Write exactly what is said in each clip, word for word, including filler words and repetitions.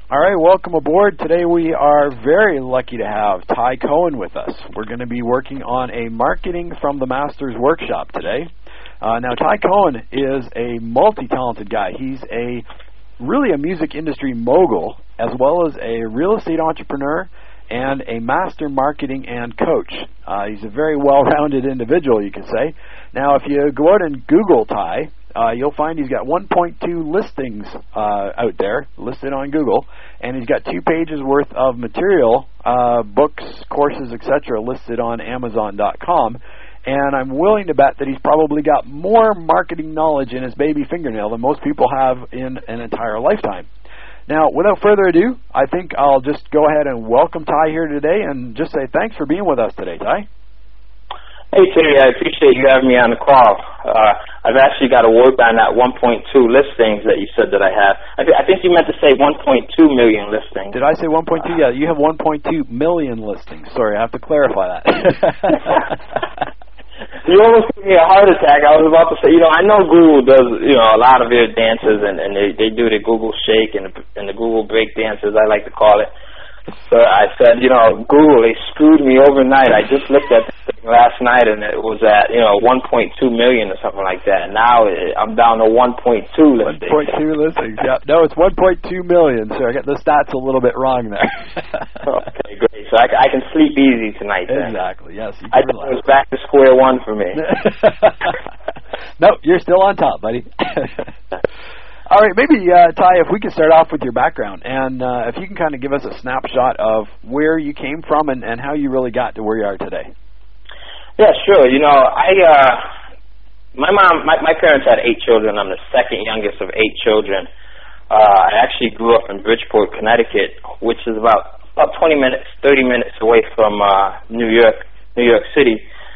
All right, welcome aboard. Today we are very lucky to have Ty Cohen with us. We're going to be working on a Marketing from the Masters workshop today. Uh, now, Ty Cohen is a multi-talented guy. He's a really a music industry mogul, as well as a real estate entrepreneur and a master marketing and coach. Uh, he's a very well-rounded individual, you could say. Now, if you go out and Google Ty, uh, you'll find he's got one point two listings uh, out there, listed on Google, and he's got two pages worth of material, uh, books, courses, et cetera, listed on Amazon dot com. And I'm willing to bet that he's probably got more marketing knowledge in his baby fingernail than most people have in an entire lifetime. Now, without further ado, I think I'll just go ahead and welcome Ty here today and just say thanks for being with us today, Ty. Hey, Terry, I appreciate you having me on the call. Uh, I've actually got to work on that one point two listings that you said that I have. I, th- I think you meant to say one point two million listings. Did I say one point two? Uh, yeah, you have one point two million listings. Sorry, I have to clarify that. You almost gave me a heart attack. I was about to say, you know, I know Google does, you know, a lot of their dances, and, and they, they do the Google shake and the, and the Google break dances, I like to call it. So I said, you know, Google, they screwed me overnight. I just looked at this thing last night, and it was at, you know, one point two million or something like that. And now it, I'm down to one point two listings. one point two listings, yeah. No, it's one point two million, so I got the stats a little bit wrong there. Okay, great. So I, I can sleep easy tonight then. Exactly, yes. You I think it was back to square one for me. Nope, you're still on top, buddy. All right, maybe, uh, Ty, if we could start off with your background, and uh, if you can kind of give us a snapshot of where you came from and, and how you really got to where you are today. Yeah, sure. You know, I, uh, my mom, my, my parents had eight children. I'm the second youngest of eight children. Uh, I actually grew up in Bridgeport, Connecticut, which is about about twenty minutes, thirty minutes away from uh, New York, New York City.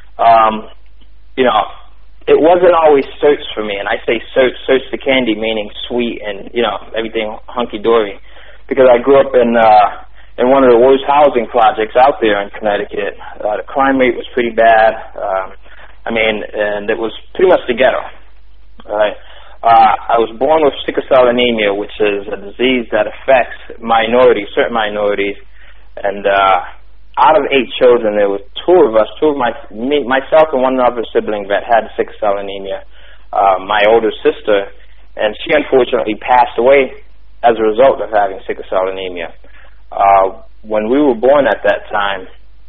Um, you know. It wasn't always search for me, and I say search, search the candy, meaning sweet and, you know, everything hunky-dory, because I grew up in uh, in one of the worst housing projects out there in Connecticut. Uh, the crime rate was pretty bad. Um, I mean, and it was pretty much the ghetto. Right? Uh, I was born with sickle cell anemia, which is a disease that affects minorities, certain minorities, and uh, out of eight children, there were two of us, two of my, me, myself and one other sibling that had sickle cell anemia, uh, my older sister, and she unfortunately passed away as a result of having sickle cell anemia. Uh, when we were born at that time,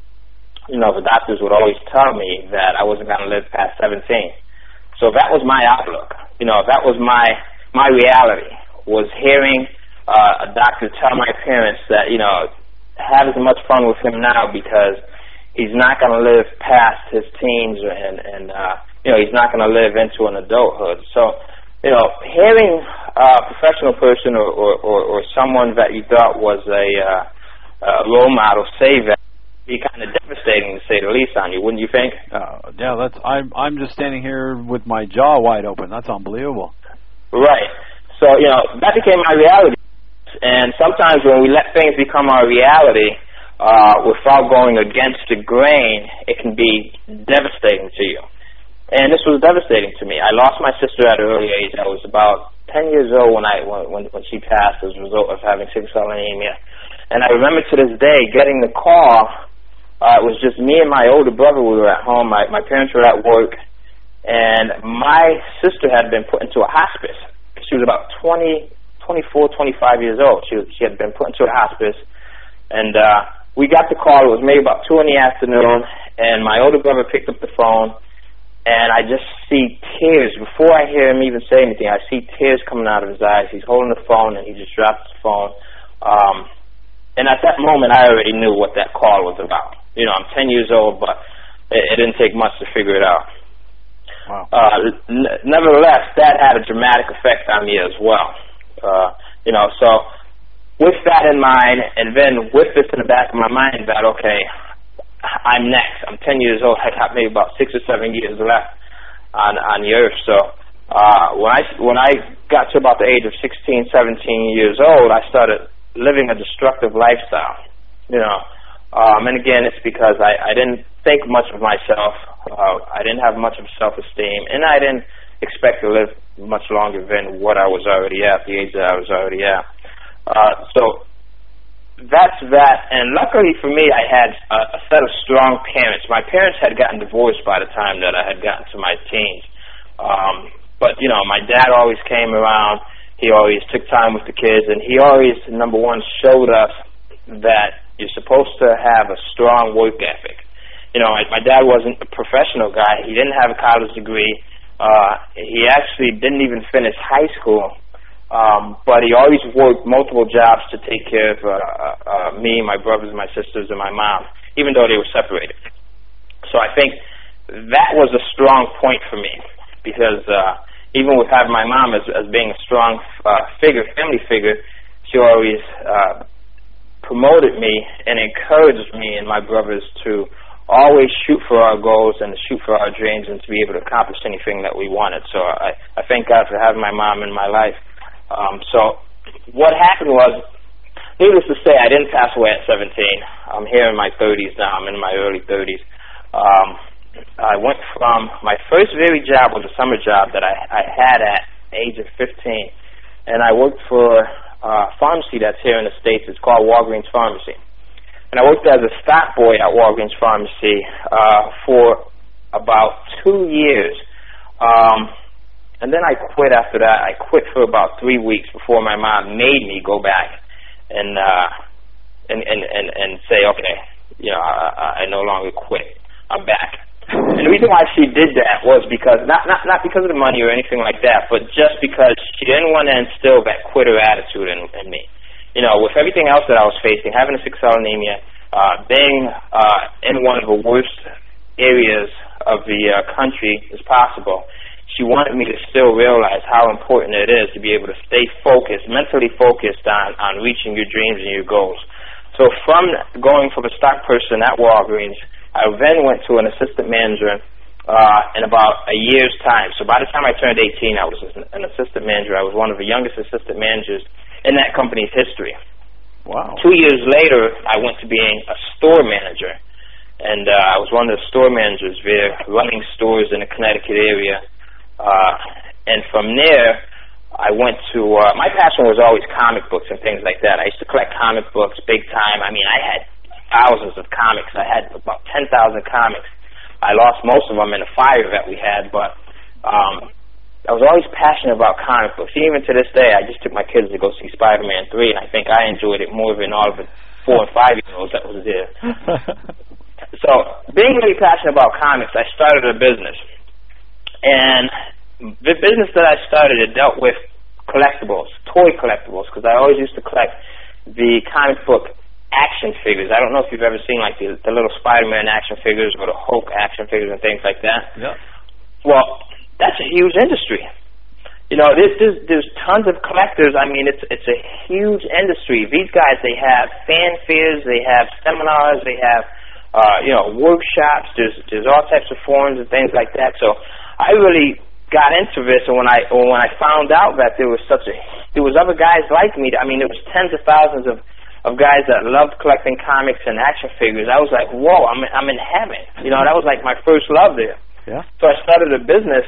you know, the doctors would always tell me that I wasn't going to live past seventeen. So that was my outlook. You know, that was my my reality, was hearing uh, a doctor tell my parents that, you know, have as much fun with him now because he's not going to live past his teens and, and uh, you know, he's not going to live into an adulthood. So, you know, hearing a professional person or, or, or, or someone that you thought was a, uh, a role model say that would be kind of devastating, to say the least, on you, wouldn't you think? Uh, yeah, that's. I'm I'm just standing here with my jaw wide open. That's unbelievable. Right. So, you know, that became my reality. And sometimes when we let things become our reality uh, without going against the grain, it can be devastating to you. And this was devastating to me. I lost my sister at an early age. I was about ten years old when I when when she passed as a result of having sickle cell anemia. And I remember to this day getting the call. Uh, it was just me and my older brother. We were at home. My, my parents were at work. And my sister had been put into a hospice. She was about twenty... twenty-four, twenty-five years old. She she had been put into a hospice, and uh, we got the call. It was maybe about two in the afternoon, and my older brother picked up the phone, and I just see tears. Before I hear him even say anything, I see tears coming out of his eyes. He's holding the phone, and he just drops the phone. Um, and at that moment, I already knew what that call was about. You know, I'm ten years old, but it, it didn't take much to figure it out. Wow. Uh, n- nevertheless, that had a dramatic effect on me as well. Uh, you know, so with that in mind, and then with this in the back of my mind that, okay, I'm next. I'm ten years old. I got maybe about six or seven years left on on the earth. So uh, when I when I got to about the age of sixteen, seventeen years old, I started living a destructive lifestyle. You know, um, and again, it's because I, I didn't think much of myself. Uh, I didn't have much of self-esteem, and I didn't expect to live much longer than what I was already at, the age that I was already at. Uh, so that's that. And luckily for me, I had a, a set of strong parents. My parents had gotten divorced by the time that I had gotten to my teens. Um, but, you know, my dad always came around. He always took time with the kids. And he always, number one, showed us that you're supposed to have a strong work ethic. You know, my, my dad wasn't a professional guy. He didn't have a college degree. Uh, he actually didn't even finish high school. Um, but he always worked multiple jobs to take care of uh, uh, me, my brothers, my sisters, and my mom, even though they were separated. So I think that was a strong point for me, because uh, even with having my mom as, as being a strong uh, figure, family figure, she always uh, promoted me and encouraged me and my brothers to always shoot for our goals and to shoot for our dreams and to be able to accomplish anything that we wanted. So I, I thank God for having my mom in my life. Um, so what happened was, needless to say, I didn't pass away at seventeen. I'm here in my thirties now. I'm in my early thirties. Um, I went from, my first very job was a summer job that I, I had at the age of fifteen, and I worked for a pharmacy that's here in the States. It's called Walgreens Pharmacy. And I worked as a stock boy at Walgreens Pharmacy uh, for about two years. Um, And then I quit after that. I quit for about three weeks before my mom made me go back and uh, and, and, and, and say, okay, you know, I, I no longer quit. I'm back. And the reason why she did that was because, not, not, not because of the money or anything like that, but just because she didn't want to instill that quitter attitude in, in me. You know, with everything else that I was facing, having a sickle cell anemia, uh, being uh, in one of the worst areas of the uh, country as possible, she wanted me to still realize how important it is to be able to stay focused, mentally focused on, on reaching your dreams and your goals. So from going from a stock person at Walgreens, I then went to an assistant manager uh, in about a year's time. So by the time I turned eighteen, I was an assistant manager. I was one of the youngest assistant managers in that company's history. Wow. Two years later, I went to being a store manager. And uh, I was one of the store managers there, running stores in the Connecticut area. Uh, and from there, I went to, uh, my passion was always comic books and things like that. I used to collect comic books big time. I mean, I had thousands of comics. I had about ten thousand comics. I lost most of them in a fire that we had, but um, I was always passionate about comic books. Even to this day, I just took my kids to go see Spider-Man three, and I think I enjoyed it more than all of the four and five-year-olds that was there. So, being really passionate about comics, I started a business. And the business that I started, it dealt with collectibles, toy collectibles, because I always used to collect the comic book action figures. I don't know if you've ever seen like the, the little Spider-Man action figures or the Hulk action figures and things like that. Yeah. Well, that's a huge industry. You know, there's, there's, there's tons of collectors. I mean, it's it's a huge industry. These guys, they have fan fairs, they have seminars, they have, uh, you know, workshops. There's there's all types of forums and things like that. So I really got into this, and when I when I found out that there was such a there was other guys like me. I mean, there was tens of thousands of of guys that loved collecting comics and action figures. I was like, whoa, I'm I'm in heaven. You know, that was like my first love there. Yeah. So I started a business,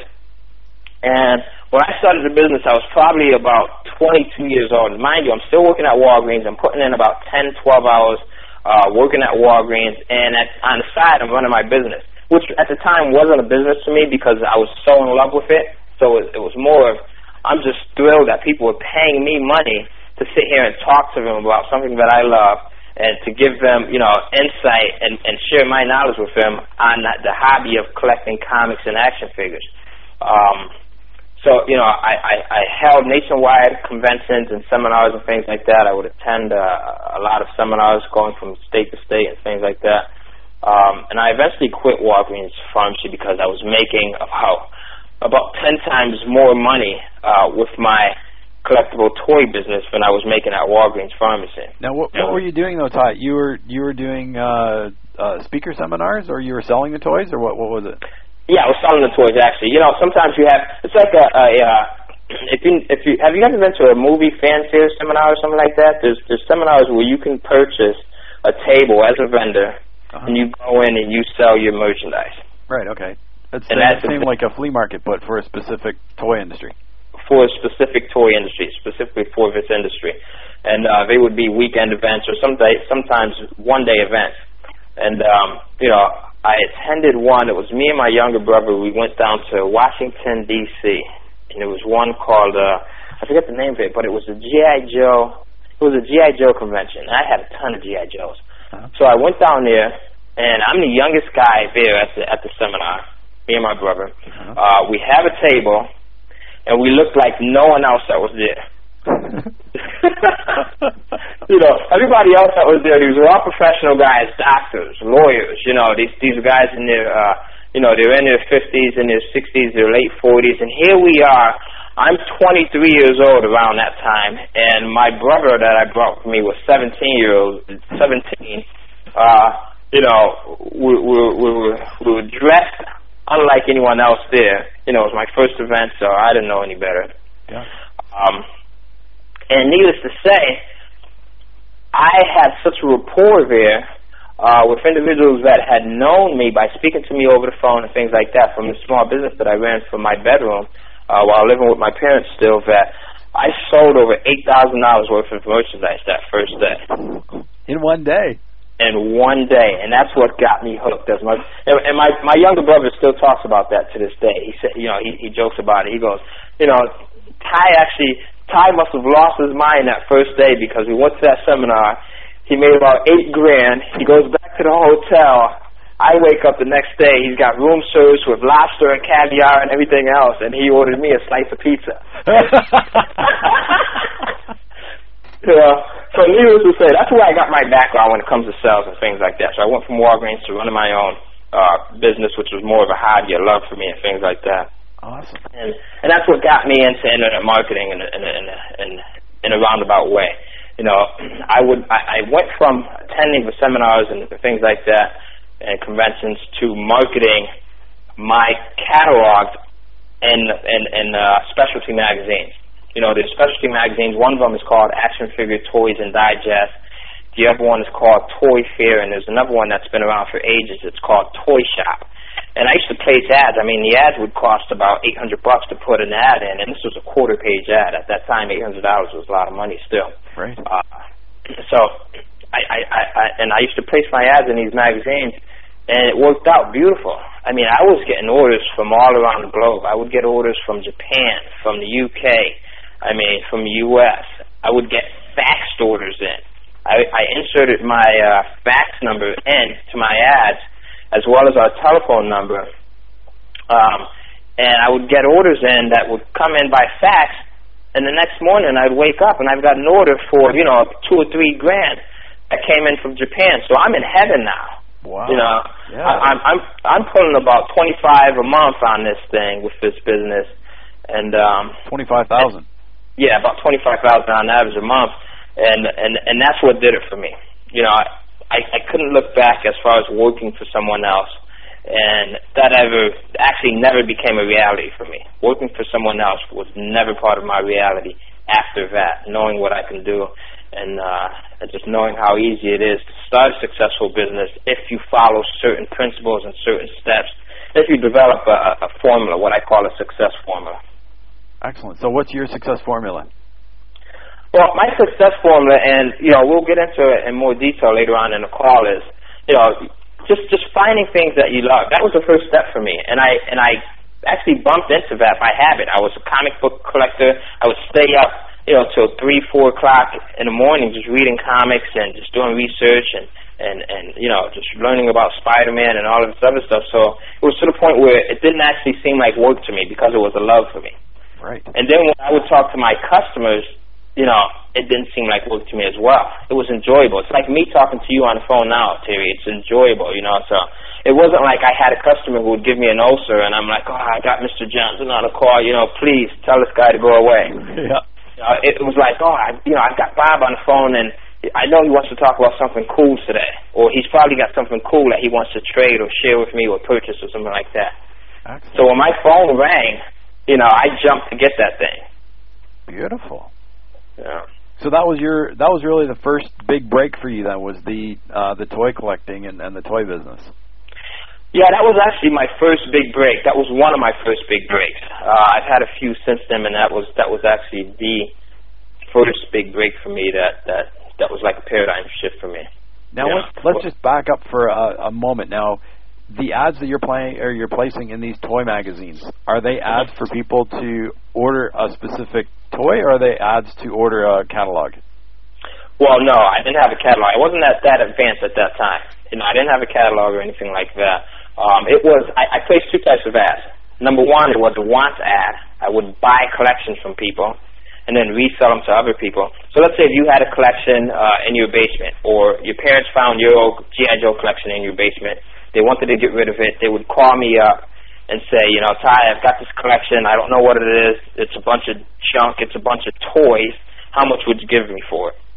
and when I started the business, I was probably about twenty-two years old. Mind you, I'm still working at Walgreens. I'm putting in about ten, twelve hours uh, working at Walgreens, and at, on the side, I'm running my business, which at the time wasn't a business to me because I was so in love with it. So it, it was more of, I'm just thrilled that people were paying me money to sit here and talk to them about something that I love and to give them, you know, insight and, and share my knowledge with them on that, the hobby of collecting comics and action figures. Um, so, you know, I, I, I held nationwide conventions and seminars and things like that. I would attend uh, a lot of seminars going from state to state and things like that. Um, and I eventually quit Walgreens Pharmacy because I was making about, about ten times more money uh, with my collectible toy business than I was making at Walgreens Pharmacy. Now, what, what were you doing though, Ty? You were you were doing uh, uh, speaker seminars, or you were selling the toys, or what? What was it? Yeah, I was selling the toys actually. You know, sometimes you have it's like a, a uh, if you if you have you ever been to a movie fan fair seminar or something like that? There's there's seminars where you can purchase a table as a vendor, uh-huh. and you go in and you sell your merchandise. Right. Okay. That's and that that's seemed like a flea market, but for a specific toy industry. for a specific toy industry, specifically for this industry. And uh, they would be weekend events or some day, sometimes one-day events. And, um, you know, I attended one. It was me and my younger brother. We went down to Washington, D C, and there was one called, uh, I forget the name of it, but it was a G I. Joe, it was a G I. Joe convention. I had a ton of G I. Joes. Uh-huh. So I went down there, and I'm the youngest guy there at the, at the seminar, me and my brother. Uh-huh. Uh, we have a table, and we looked like no one else that was there. You know, everybody else that was there, these were all professional guys, doctors, lawyers, you know, these these guys in their, uh, you know, they're in their fifties, in their sixties, their late forties, and here we are. I'm twenty-three years old around that time, and my brother that I brought with me was seventeen year old, seventeen. Uh, you know, we, we, we, were, we were dressed unlike anyone else there. You know, it was my first event, so I didn't know any better. Yeah. Um, and needless to say, I had such a rapport there uh, with individuals that had known me by speaking to me over the phone and things like that from the small business that I ran from my bedroom uh, while living with my parents still, that I sold over eight thousand dollars worth of merchandise that first day. In one day? In one day, and that's what got me hooked as much. And, and my my younger brother still talks about that to this day. He said, you know, he, he jokes about it. He goes, you know, Ty actually, Ty must have lost his mind that first day because we went to that seminar. He made about eight grand. He goes back to the hotel. I wake up the next day. He's got room service with lobster and caviar and everything else, and he ordered me a slice of pizza. You know, so needless to say, that's where I got my background when it comes to sales and things like that. So I went from Walgreens to running my own uh, business, which was more of a hobby, a love for me, and things like that. Awesome. And and that's what got me into internet marketing in a, in a, in a, in, in a roundabout way. You know, I would I, I went from attending the seminars and things like that and conventions to marketing my catalog in in, in uh, specialty magazines. You know, there's specialty magazines. One of them is called Action Figure Toys and Digest. The other one is called Toy Fair, and there's another one that's been around for ages. It's called Toy Shop. And I used to place ads. I mean, the ads would cost about eight hundred bucks to put an ad in, and this was a quarter-page ad. At that time, eight hundred dollars was a lot of money still. Right. Uh, so, I, I, I, I, and I used to place my ads in these magazines, and it worked out beautiful. I mean, I was getting orders from all around the globe. I would get orders from Japan, from the U K, I mean, from the U S I would get faxed orders in. I, I inserted my uh, fax number in to my ads, as well as our telephone number, um, and I would get orders in that would come in by fax, and the next morning I'd wake up and I've got an order for, you know, two or three grand that came in from Japan. So I'm in heaven now. Wow. You know, yeah. I, I'm I'm I'm pulling about twenty-five a month on this thing with this business, and um, twenty-five thousand. Yeah, about twenty-five thousand on average a month, and and and that's what did it for me. You know, I, I I couldn't look back as far as working for someone else, and that ever actually never became a reality for me. Working for someone else was never part of my reality after that. Knowing what I can do, and uh, and just knowing how easy it is to start a successful business if you follow certain principles and certain steps. If you develop a, a formula, what I call a success formula. Excellent. So what's your success formula? Well, my success formula, and, you know, we'll get into it in more detail later on in the call, is, you know, just just finding things that you love. That was the first step for me, and I and I actually bumped into that by habit. I was a comic book collector. I would stay up, you know, till three, four o'clock in the morning just reading comics and just doing research and, and, and you know, just learning about Spider-Man and all of this other stuff. So it was to the point where it didn't actually seem like work to me because it was a love for me. Right. And then when I would talk to my customers, you know, it didn't seem like work to me as well. It was enjoyable. It's like me talking to you on the phone now, Terry. It's enjoyable, you know. So it wasn't like I had a customer who would give me an ulcer and I'm like, oh, I got Mister Johnson on the call, you know, please tell this guy to go away. Yeah. You know, it was like, oh, I, you know, I've got Bob on the phone and I know he wants to talk about something cool today, or he's probably got something cool that he wants to trade or share with me or purchase or something like that. Excellent. So when my phone rang, you know, I jumped to get that thing. Beautiful. Yeah. So that was your that was really the first big break for you. Then was the uh, the toy collecting and, and the toy business. Yeah, that was actually my first big break. That was one of my first big breaks. Uh, I've had a few since then, and that was that was actually the first big break for me. That that that was like a paradigm shift for me. Now yeah. let's let's just back up for a, a moment. Now, the ads that you're playing or you're placing in these toy magazines, are they ads for people to order a specific toy, or are they ads to order a catalog? Well, no, I didn't have a catalog. I wasn't that that advanced at that time. You know, I didn't have a catalog or anything like that. Um, it was, I, I placed two types of ads. Number one, it was a wants ad. I would buy collections from people and then resell them to other people. So let's say if you had a collection uh, in your basement, or your parents found your old G I. Joe collection in your basement, they wanted to get rid of it, they would call me up and say, you know, Ty, I've got this collection, I don't know what it is, it's a bunch of junk, it's a bunch of toys, how much would you give me for it?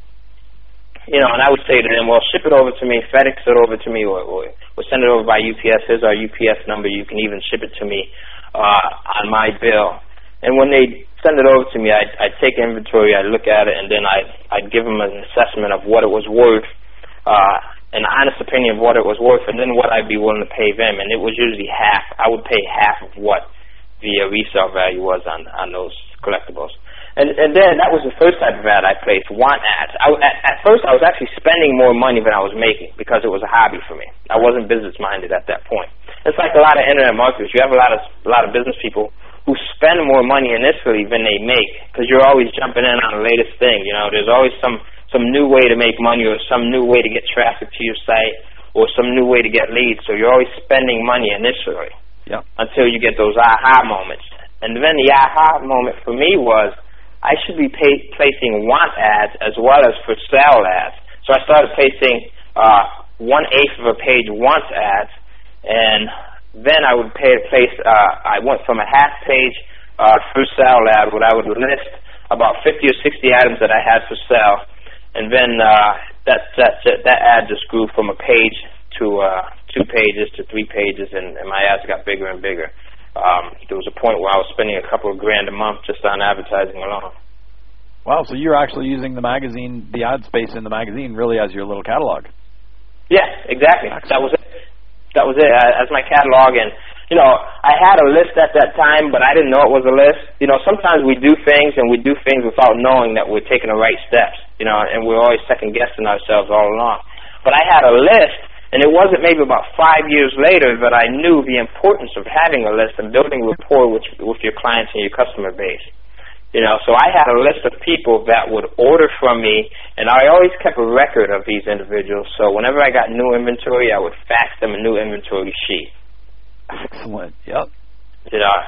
You know, and I would say to them, well, ship it over to me, FedEx it over to me, or, or, or send it over by U P S. Here's our U P S number. You can even ship it to me uh, on my bill. And when they send it over to me, I'd, I'd take inventory, I'd look at it, and then I'd, I'd give them an assessment of what it was worth, uh, an honest opinion of what it was worth, and then what I'd be willing to pay them. And it was usually half. I would pay half of what the uh, resale value was on, on those collectibles. And, and then that was the first type of ad I placed, want ads. I, at, at first, I was actually spending more money than I was making because it was a hobby for me. I wasn't business-minded at that point. It's like a lot of internet marketers. You have a lot of a lot of business people who spend more money initially than they make because you're always jumping in on the latest thing. You know, there's always some, some new way to make money or some new way to get traffic to your site or some new way to get leads. So you're always spending money initially yep. until you get those aha moments. And then the aha moment for me was, I should be pay, placing want ads as well as for sale ads. So I started placing uh, one-eighth of a page want ads, and then I would pay, place, uh, I went from a half-page uh, for sale ad where I would list about fifty or sixty items that I had for sale, and then uh, that, that, that ad just grew from a page to uh, two pages to three pages, and, and my ads got bigger and bigger. Um, there was a point where I was spending a couple of grand a month just on advertising alone. Wow, so you're actually using the magazine, the ad space in the magazine, really as your little catalog. Yeah, exactly. Excellent. That was it. That was it, uh, as my catalog. And, you know, I had a list at that time, but I didn't know it was a list. You know, sometimes we do things, and we do things without knowing that we're taking the right steps, you know, and we're always second-guessing ourselves all along. But I had a list. And it wasn't maybe about five years later that I knew the importance of having a list and building rapport with, with your clients and your customer base. You know, so I had a list of people that would order from me, and I always kept a record of these individuals. So whenever I got new inventory, I would fax them a new inventory sheet. Excellent. Yep. You know.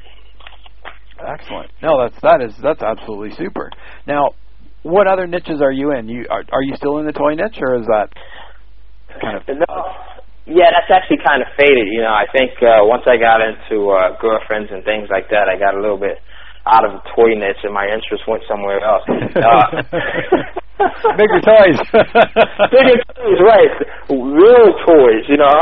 Excellent. No, that's that is that's absolutely super. Now, what other niches are you in? You are are you still in the toy niche, or is that kind of no, yeah, that's actually kind of faded. You know, I think uh, once I got into uh, girlfriends and things like that, I got a little bit out of the toy niche, and my interest went somewhere else. Uh, Bigger toys, bigger toys, right? Real toys, you know.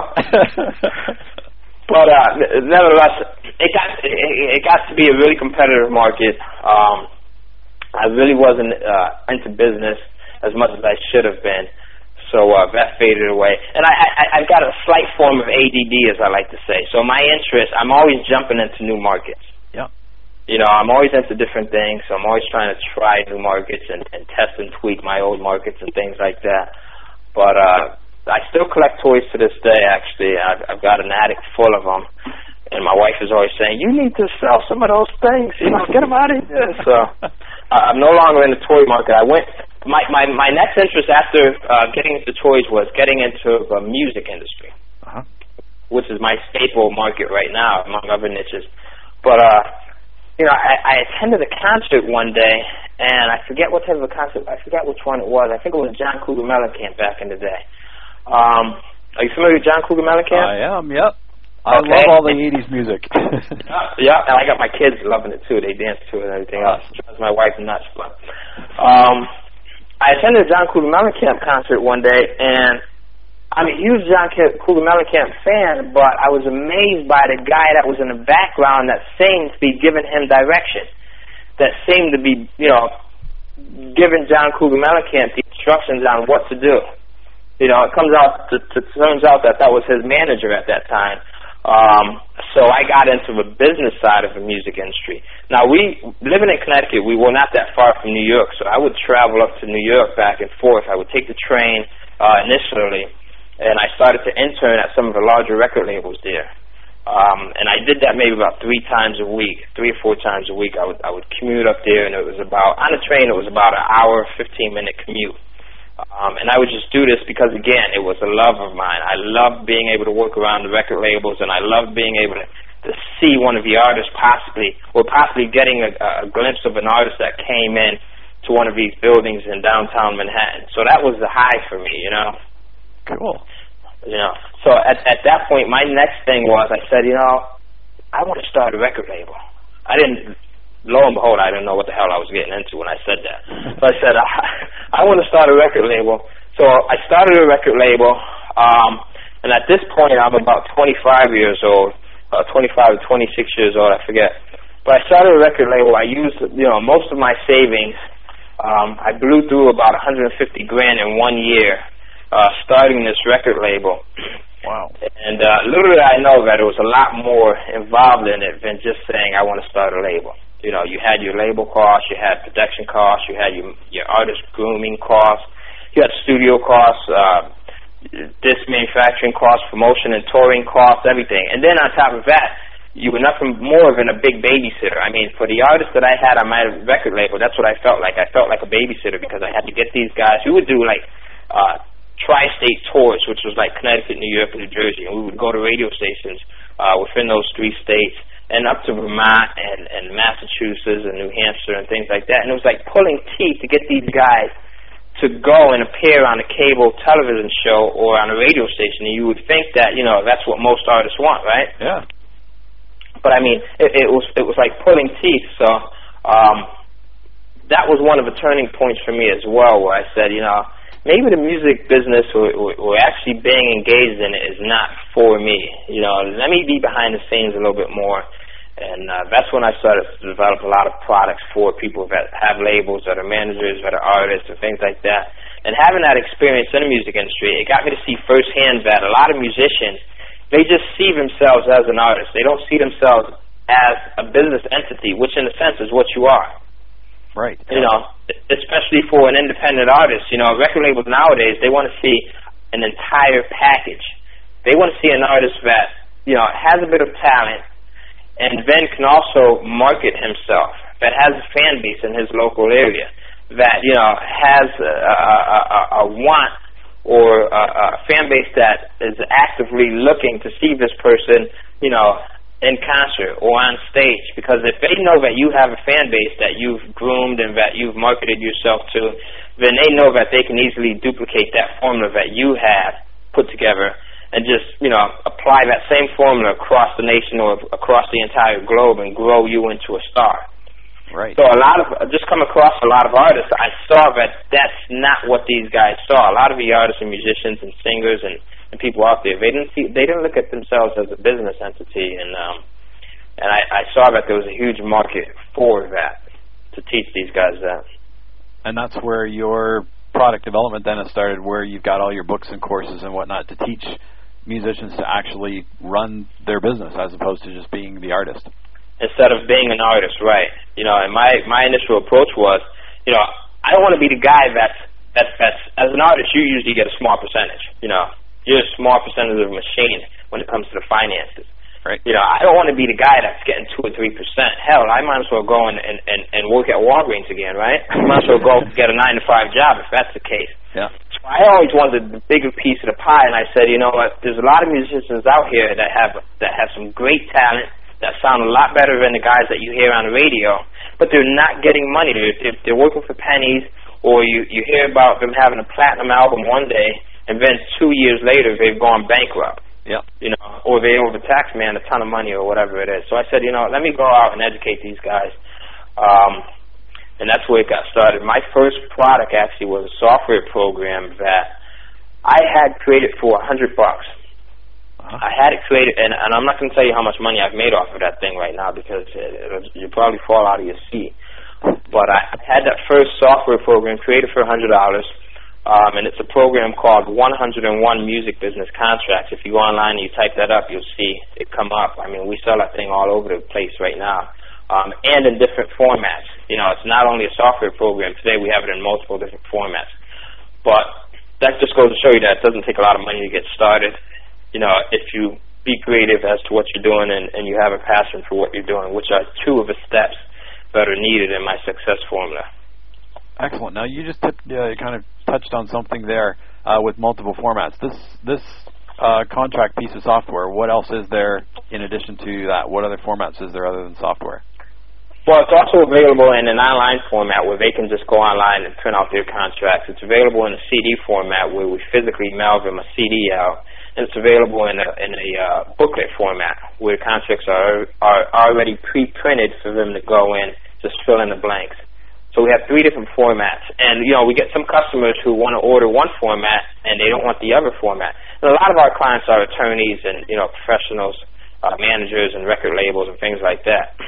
But uh, nevertheless, it got it, it got to be a really competitive market. Um, I really wasn't uh, into business as much as I should have been. So uh, that faded away. And I, I, I've got a slight form of A D D, as I like to say. So my interest, I'm always jumping into new markets. Yeah. You know, I'm always into different things. So I'm always trying to try new markets and, and test and tweak my old markets and things like that. But uh, I still collect toys to this day, actually. I've, I've got an attic full of them. And my wife is always saying, you need to sell some of those things. You know, get them out of here. So uh, I'm no longer in the toy market. I went... My, my my next interest after uh, getting into toys was getting into the music industry, uh-huh. which is my staple market right now, among other niches. But, uh, you know, I, I attended a concert one day, and I forget what type of a concert, I forget which one it was. I think it was John Cougar Mellencamp back in the day. Um, are you familiar with John Cougar Mellencamp? I am, yep. I okay. love all the eighties music. uh, yeah, and I got my kids loving it, too. They dance to it and everything else. It drives my wife nuts. But, um... I attended a John Cougar Mellencamp concert one day, and I'm a huge John Cougar Mellencamp fan, but I was amazed by the guy that was in the background that seemed to be giving him direction, that seemed to be, you know, giving John Cougar Mellencamp the instructions on what to do. You know, it comes out, to, to, turns out that that was his manager at that time. Um, so I got into the business side of the music industry. Now, we, living in Connecticut, we were not that far from New York, so I would travel up to New York back and forth. I would take the train uh, initially, and I started to intern at some of the larger record labels there. Um, and I did that maybe about three times a week, three or four times a week. I would I would commute up there, and it was about, on the train, it was about an hour, fifteen-minute commute. Um, and I would just do this because, again, it was a love of mine. I loved being able to work around the record labels, and I loved being able to, to see one of the artists possibly, or possibly getting a, a glimpse of an artist that came in to one of these buildings in downtown Manhattan. So that was the high for me, you know. Cool. You know, so at, at that point, my next thing was, I said, you know, I want to start a record label. I didn't... Lo and behold, I didn't know what the hell I was getting into when I said that. So I said, I, I want to start a record label. So I started a record label, um, and at this point, I'm about twenty-five years old, uh, twenty-five or twenty-six years old, I forget. But I started a record label. I used, you know, most of my savings. Um, I blew through about one hundred fifty grand in one year, uh, starting this record label. Wow. And uh, little did I know that there was a lot more involved in it than just saying, I want to start a label. You know, you had your label costs, you had production costs, you had your, your artist grooming costs, you had studio costs, uh, disc manufacturing costs, promotion and touring costs, everything. And then on top of that, you were nothing more than a big babysitter. I mean, for the artists that I had on my record label, that's what I felt like. I felt like a babysitter because I had to get these guys. We would do, like, uh, tri-state tours, which was like Connecticut, New York, and New Jersey. And we would go to radio stations uh, within those three states, and up to Vermont and, and Massachusetts and New Hampshire and things like that. And it was like pulling teeth to get these guys to go and appear on a cable television show or on a radio station. And you would think that, you know, that's what most artists want, right? Yeah. But I mean, it, it was it was like pulling teeth. So um, that was one of the turning points for me as well, where I said, you know, maybe the music business or, or, or actually being engaged in it is not for me. You know, let me be behind the scenes a little bit more. And uh, that's when I started to develop a lot of products for people that have labels, that are managers, that are artists, and things like that. And having that experience in the music industry, it got me to see firsthand that a lot of musicians, they just see themselves as an artist. They don't see themselves as a business entity, which in a sense is what you are. Right. You know, especially for an independent artist. You know, record labels nowadays, they want to see an entire package. They want to see an artist that, you know, has a bit of talent, and then can also market himself, that has a fan base in his local area, that, you know, has a, a, a, a want or a, a fan base that is actively looking to see this person, you know, in concert or on stage. Because if they know that you have a fan base that you've groomed and that you've marketed yourself to, then they know that they can easily duplicate that formula that you have put together and just, you know, apply that same formula across the nation or across the entire globe and grow you into a star. Right. So a lot of, I just come across a lot of artists, I saw that that's not what these guys saw. A lot of the artists and musicians and singers and, and people out there, they didn't see, they didn't look at themselves as a business entity, and um, and I, I saw that there was a huge market for that, to teach these guys that. And that's where your product development then has started, where you've got all your books and courses and whatnot to teach musicians to actually run their business as opposed to just being the artist. Instead of being an artist, right. You know, and my, my initial approach was, you know, I don't want to be the guy that's, that's, that's, as an artist, you usually get a small percentage, you know. You're a small percentage of a machine when it comes to the finances. Right. You know, I don't want to be the guy that's getting two or three percent. Hell, I might as well go and, and, and, and work at Walgreens again, right? I might as well go get a nine to five job if that's the case. Yeah. So I always wanted the bigger piece of the pie, and I said, you know what? There's a lot of musicians out here that have that have some great talent, that sound a lot better than the guys that you hear on the radio, but they're not getting money. They're, they're, they're working for pennies, or you, you hear about them having a platinum album one day, and then two years later they've gone bankrupt. Yeah. You know, or they owe the tax man a ton of money or whatever it is. So I said, you know, let me go out and educate these guys. Um, and that's where it got started. My first product actually was a software program that I had created for a hundred bucks. Uh-huh. I had it created, and, and I'm not going to tell you how much money I've made off of that thing right now because it, it, you'll probably fall out of your seat. But I had that first software program created for a hundred dollars. Um, and it's a program called one oh one Music Business Contracts. If you go online and you type that up, you'll see it come up. I mean, we sell that thing all over the place right now, um, and in different formats. You know, it's not only a software program. Today we have it in multiple different formats. But that just goes to show you that it doesn't take a lot of money to get started. You know, if you be creative as to what you're doing and, and you have a passion for what you're doing, which are two of the steps that are needed in my success formula. Excellent. Now, you just tipped, uh, kind of touched on something there uh, with multiple formats. This this uh, contract piece of software, what else is there in addition to that? What other formats is there other than software? Well, it's also available in an online format where they can just go online and print out their contracts. It's available in a C D format where we physically mail them a C D out. And it's available in a, in a uh, booklet format where contracts are, are already pre-printed for them to go in, just fill in the blanks. So we have three different formats. And, you know, we get some customers who want to order one format and they don't want the other format. And a lot of our clients are attorneys and, you know, professionals, uh, managers and record labels and things like that.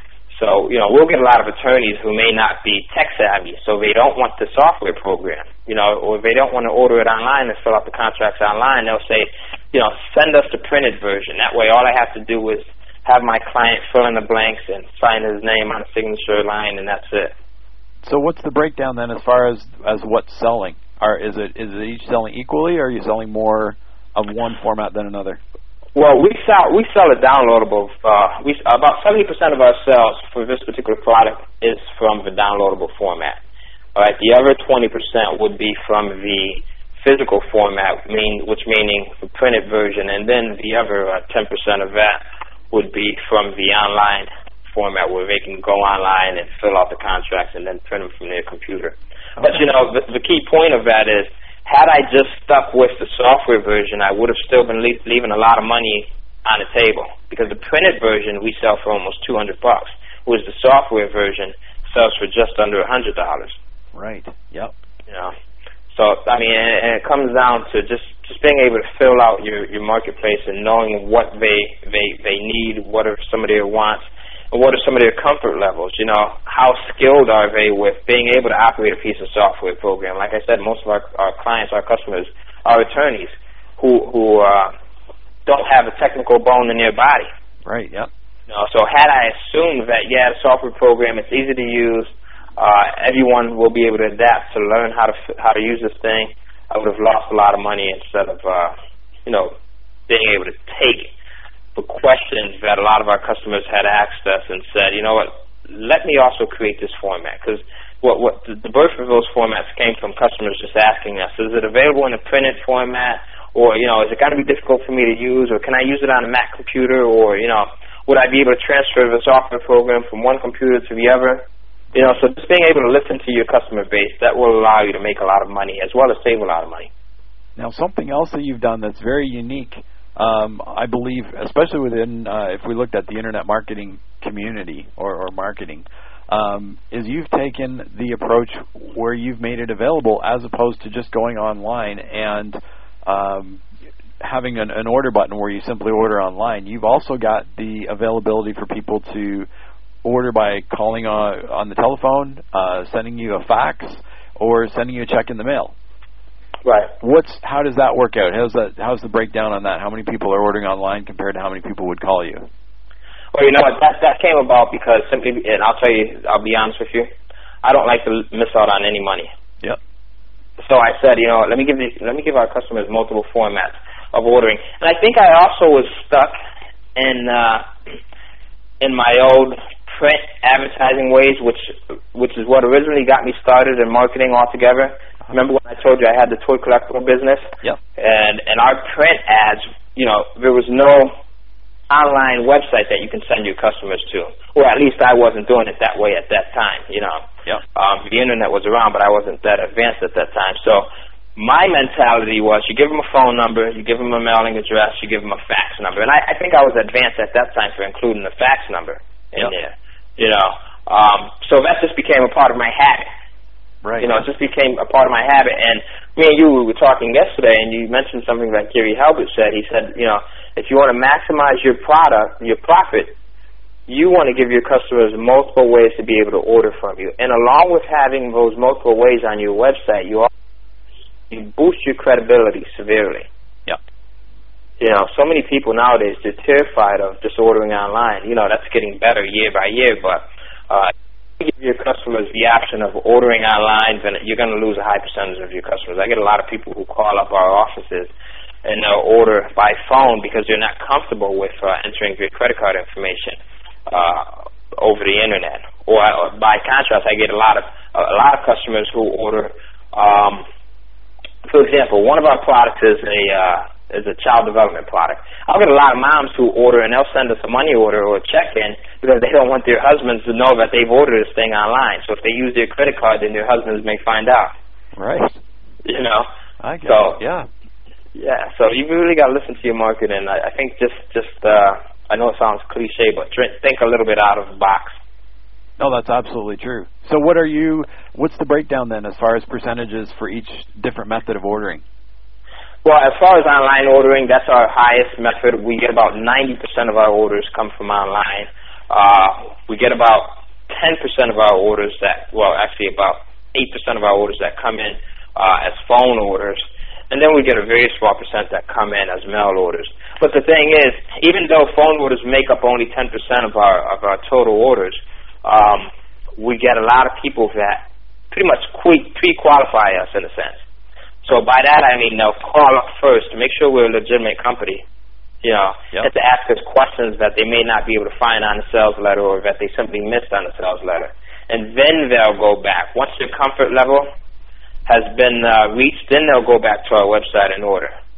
So, you know, we'll get a lot of attorneys who may not be tech savvy, so they don't want the software program, you know, or if they don't want to order it online and fill out the contracts online, they'll say, you know, send us the printed version. That way all I have to do is have my client fill in the blanks and sign his name on a signature line, and that's it. So what's the breakdown then as far as, as what's selling? Are, is it is it each selling equally, or are you selling more of one format than another? Well, we sell we sell a downloadable. Uh, we about seventy percent of our sales for this particular product is from the downloadable format. All right, the other twenty percent would be from the physical format, mean which meaning the printed version, and then the other uh, ten percent of that would be from the online format where they can go online and fill out the contracts and then print them from their computer. Okay. But you know, the, the key point of that is, had I just stuck with the software version, I would have still been le- leaving a lot of money on the table, because the printed version we sell for almost two hundred bucks, whereas the software version sells for just under a hundred dollars. Right. Yep. You know, so I mean, and it comes down to just, just being able to fill out your, your marketplace and knowing what they they they need, what are some of their wants, and what are some of their comfort levels. You know, how skilled are they with being able to operate a piece of software program? Like I said, most of our, our clients, our customers, are attorneys who who uh, don't have a technical bone in their body. Right. Yep. You know, so had I assumed that, yeah, the software program, it's easy to use, uh, everyone will be able to adapt to learn how to how to use this thing, I would have lost a lot of money instead of, uh, you know, being able to take the questions that a lot of our customers had asked us and said, you know what, let me also create this format. Because what, what the, the birth of those formats came from customers just asking us, is it available in a printed format? Or, you know, is it going to be difficult for me to use? Or can I use it on a Mac computer? Or, you know, would I be able to transfer the software program from one computer to the other? You know, so just being able to listen to your customer base, that will allow you to make a lot of money as well as save a lot of money. Now, something else that you've done that's very unique, um, I believe, especially within, uh, if we looked at the internet marketing community or, or marketing, um, is you've taken the approach where you've made it available as opposed to just going online and um, having an, an order button where you simply order online. You've also got the availability for people to order by calling on, on the telephone, uh, sending you a fax, or sending you a check in the mail. Right. What's how does that work out? How's that? How's the breakdown on that? How many people are ordering online compared to how many people would call you? Well, you know what, that that came about because simply, and I'll tell you, I'll be honest with you, I don't like to miss out on any money. Yep. So I said, you know, let me give the, let me give our customers multiple formats of ordering, and I think I also was stuck in uh, in my old print advertising ways, which which is what originally got me started in marketing altogether. Remember when I told you I had the toy collectible business? Yep. And and our print ads, you know, there was no online website that you can send your customers to, or at least I wasn't doing it that way at that time. You know, yep. um, the internet was around, but I wasn't that advanced at that time. So my mentality was, you give them a phone number, you give them a mailing address, you give them a fax number, and I, I think I was advanced at that time for including the fax number in yep. there. You know, um, so that just became a part of my habit. Right. You know, it just became a part of my habit. And me and you we were talking yesterday, and you mentioned something that Gary Halbert said. He said, you know, if you want to maximize your product, your profit, you want to give your customers multiple ways to be able to order from you. And along with having those multiple ways on your website, you also you boost your credibility severely. Yep. You know, so many people nowadays, they're terrified of just ordering online. You know, that's getting better year by year, but uh, if you give your customers the option of ordering online, then you're going to lose a high percentage of your customers. I get a lot of people who call up our offices and they'll order by phone because they're not comfortable with uh, entering their credit card information uh, over the internet. Or, or by contrast, I get a lot of a lot of customers who order. Um, for example, one of our products is a uh, is a child development product. I'll get a lot of moms who order and they'll send us a money order or a check in because they don't want their husbands to know that they've ordered this thing online. So if they use their credit card, then their husbands may find out. Right. You know. I get so, it. Yeah. Yeah, so you really got to listen to your market, and I, I think just, just uh, I know it sounds cliche, but think a little bit out of the box. No, that's absolutely true. So what are you, what's the breakdown then as far as percentages for each different method of ordering? Well, as far as online ordering, that's our highest method. We get about ninety percent of our orders come from online. Uh, we get about ten percent of our orders that, well, actually about eight percent of our orders that come in uh, as phone orders. And then we get a very small percent that come in as mail orders. But the thing is, even though phone orders make up only ten percent of our of our total orders, um, we get a lot of people that pretty much pre-qualify us in a sense. So by that I mean they'll call up first to make sure we're a legitimate company, you know, yep. and to ask us questions that they may not be able to find on the sales letter or that they simply missed on the sales letter. And then they'll go back. Once their comfort level has been uh, reached, then they'll go back to our website and order.